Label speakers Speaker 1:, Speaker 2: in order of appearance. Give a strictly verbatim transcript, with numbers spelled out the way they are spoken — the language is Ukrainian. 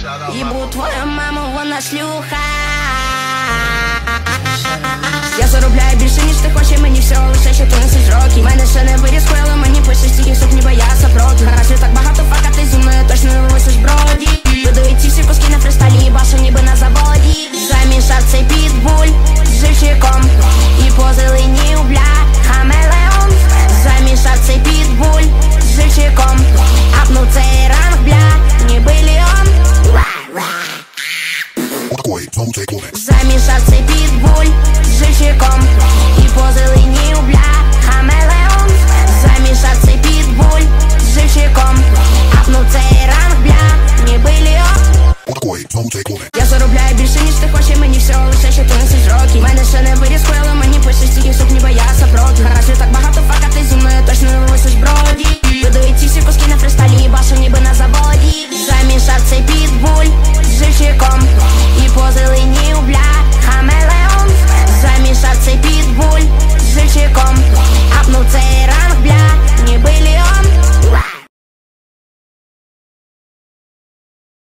Speaker 1: Ебу твою маму, вона шлюха. Я заробляю більше, ніж ти хочеш, мені всього лише чотирнадцять років. Мене ще не виріс хвило, мені пишеш стільки, щоб ніби я сапроти. Гаразд, так багато фака, ти зі мною точно не висиш броді. Видаю ці всі куски на фристайлі, їбашу ніби на заводі. Замішав цей підбуль з живчиком і позеленів, бля, хамелеон. Замішав цей підбуль з живчиком, апнув цей ранг, бля, ніби ліон. Замішав цей підбуль з живчиком і позеленів, бля, хамелеон. Замішав цей підбуль з живчиком, апнув цей ранг, бля, ніби ліон.